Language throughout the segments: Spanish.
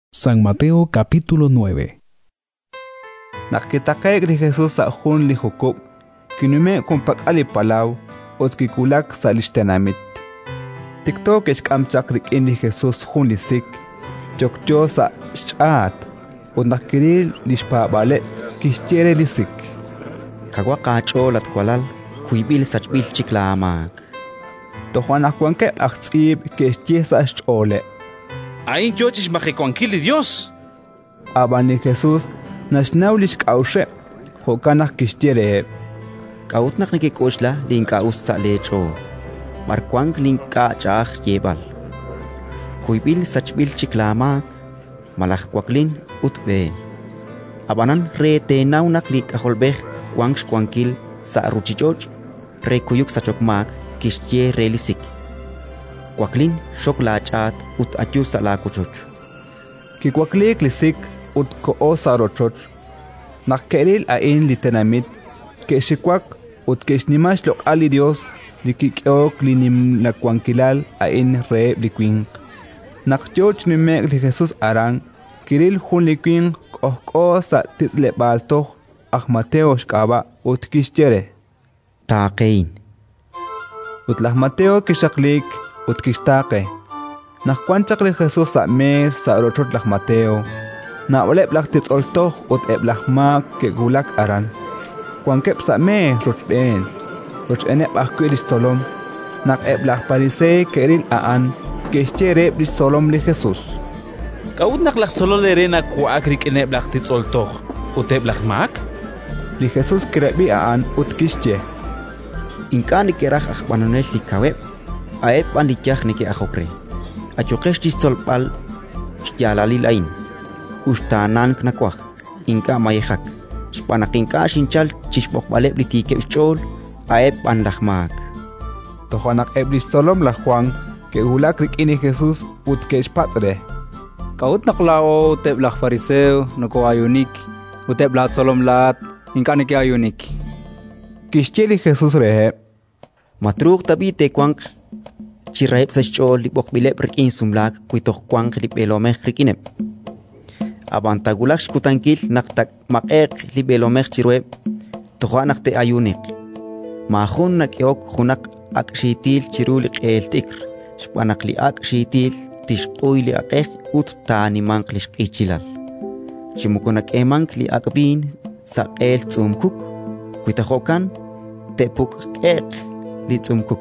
San Mateo capítulo 9. Nakitakaek li Jesús sa jun li Jacob, kinume kumpak ali palaw, ot kikulak sa lishtenamit. Tiktok kamchak rikin li Jesús jun li sik, jokjo sa shat, ot nakiril lishpabale, kishtiere li sik. Kagwakacho lat kwalal, kuibil sachbil chiklamak. Tojuan akwanke aktsib kishtie sa shole. Ahí yo chismajecuanquili Dios. Abani Jesús, nashnaulish kaushe, jokanak kishtiere. Kautnak nikikushla linka ussa lecho. Markwang linka chach yebal. Kuibil sachbil chiklamak, malakwaklin utbe. Abanan re tenaunak li kaholbeh kwangsh kwankil sa ruchichoch, re kuyuk sachokmak, kishtie relisik. Kwaklin shok lachat ut achu sa la kuchoch. Kikwaklik lisik ut koo sa rochoch. Nakkeril ain litenamit, keshikwak ut keshnimash lok ali Dios, likikyok linim nakwankilal ain re likwing. Nakyoch nimek li Jesus arang, kiril hun likwing kohko sa title baltoch, ak Mateo shkaba ut kishtiere. Taqein. Ut lah Mateo kishaklik, ut kishtake. Nakwanchak li Jesús sa mer sa rochot lak Mateo. Na olep lak titzoltoch ut eblak mak ke gulak aran. Kwankep sa mer rochben. Rochenep akwilis tolom. Nak eblak parise keril aan. Kishtiere blis tolom li Jesús. Kaud naklak solo lerena kuakrik eneblak titzoltoch uteblak mak? Li Jesús krebi aan ut kishtie. Inkan ikerach akbanonel li kaweb. Aep andichach niki ajokre. Achokesh tistolpal shtialali lain. Ustanan knakwach. Inka mayehak. Spanakinka shinchal chishbokbalep litike uchol. Aep andahmak. Tohanak eblis tolom la Juan. Que gulak rikini Jesús ut keshpatre. Kaut naklao teblak fariseo nako ayunik. Uteblat solom lat. Inka niki ayunik. Kishtieli Jesús rehe. Matruk tabi te kwang. Chiraib sa chol li bokbilep rikin sumlak kuitok kwang li belomeh rikinep. Abantagulak shkutankil naktak makek li belomeh chirueb. Tohwa nakte ayunik. Mahun nakiok hunak ak shitil chirulik el tikr. Shpanak li ak shitil tishkoy li akek ut tani mank li shkichilal. Chimukunak emank li akbin sa el tsumkuk. Kuitahokan tepuk ek li tsumkuk.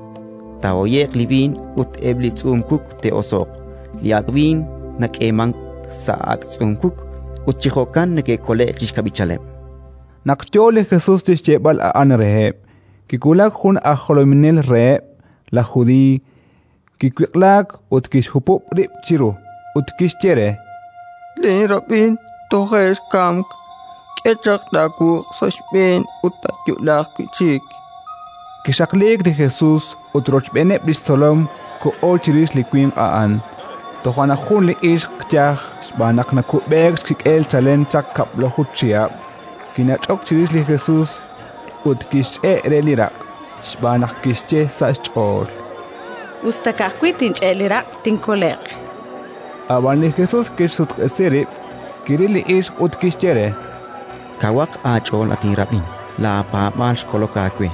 Taoyek libin ut eblit umkuk te osok. Liagbin nak emang saak umkuk ut chihokan nake kole chishkabichalem. Naktiole Jesús tishebal aan reheb. Kikulak hun ajolominel reheb la judí. Kikwilak ut kishhupup rip chiru ut kishtiere. Lin rabin tohes kamk. Kechak dakur soshben ut tatyulak kichik. Kishaklik de Jesús utroch bene bistolom ko ochiris liquim aan. Tohana hun li ish ktiach banak na kubeg skik el chalen chak kap lo hutsiap. Kinachok chiris li Jesús ut kish relirak. Shbanak kishche sa chol. Ustakakwitin elirak tinkolek. Aban li Jesús kishut esiri kirili ish ut kishere. Kawak achol atin rabin. La pa mal shkolokakwe.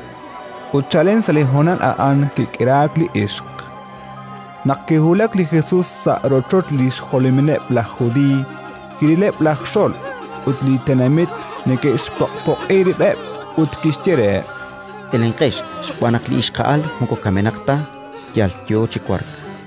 Uchalen salihonan aan kikirak li ishq. Nakihulak li Jesús sa rochot li shkolimine la judí, kirile la shol, ut li tenamit neke ishpok eribeb, ut kishtere. Elenkesh, shpanak li ishkaal muko kamenakta, yal yo chikwark.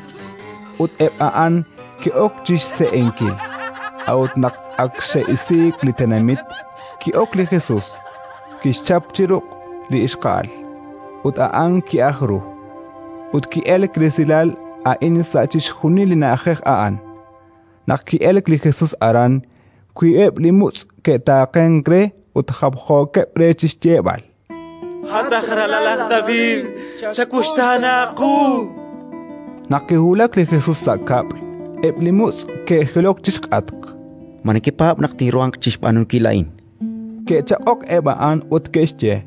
Ut aan ki ok jish se enkil. Aut nak akshe isik li tenamit, ki ok li Jesús, kishchap chiruk li ishkaal. Ut aan ki ahru. Ut ki elek resilal a in sa chish hunili na akheх aan. Nak ki elek li Jesús aran, kui eb li muts ke taqen gre ut khabho ke pre chish jebal. Hata kharalala David, chakushtana ku. Nak ki hulak li Jesús sa kap, eb li muts ke helok chish atq. Manikipap nak tiruang chishpanun kilain. Ke cha ok eba aan ut keshje.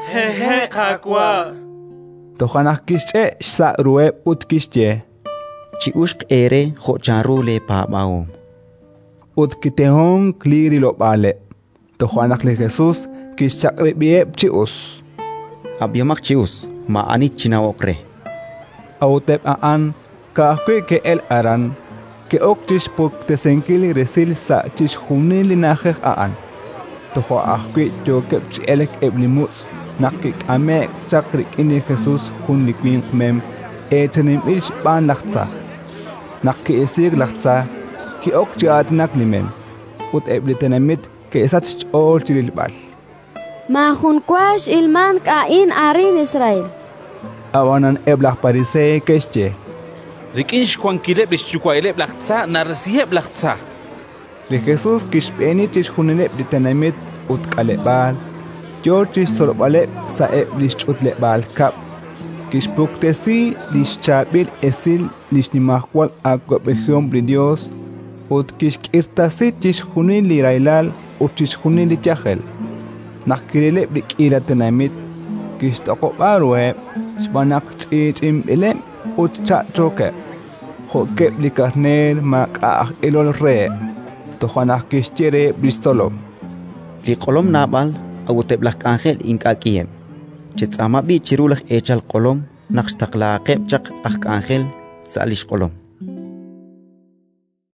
Hehe kakwa. Tohanak kishche sa rueb ut kishche. chi ushq ere khocharu le pabaum. Ut kitehon kliri lo bale. Tojuanak le Jesús kishakre bieb chius. Abyomak chius ma anit chinaokre. Autep aan kahkwe ke el aran ke oktish puk tesenkili resil sa chish humnili najek aan. Tojo ahkwe jokep chi elek eblimus nakik amek chakrik ini Jesús hunnikwin mem etenim ish ban lachtsa. Nakki esig lachtsa ki okchi atnak limen. Ut eblitenemit ke esatch ol chililbal. Ma kwash ilman kain arin Israel. Awanan eblach parise kesche. Rikinsh kwankile bishchukwaile blachtsa narsiye blachtsa. Le Jesús kishpeni tish hunene blitenemit ut kalebal. Georgish sorobale sa eblish utlebal kap. Kishpuktesi lishchabil esil lishnimahwal akwabehiom Dios. Ut kishkirtasi tish hunin lirailal ut tish hunin lichahel. Nakilele blik iratenamit kishtokobarwe spanak im elem ut chatroke. Hokep likarner mak elol re. Tohanak kishchere bristolom. Likolom nabal awuteblak angel inkakiem. Chetsama bi chirulak echal kolom nakshtaklaqeb chak angel salish kolom.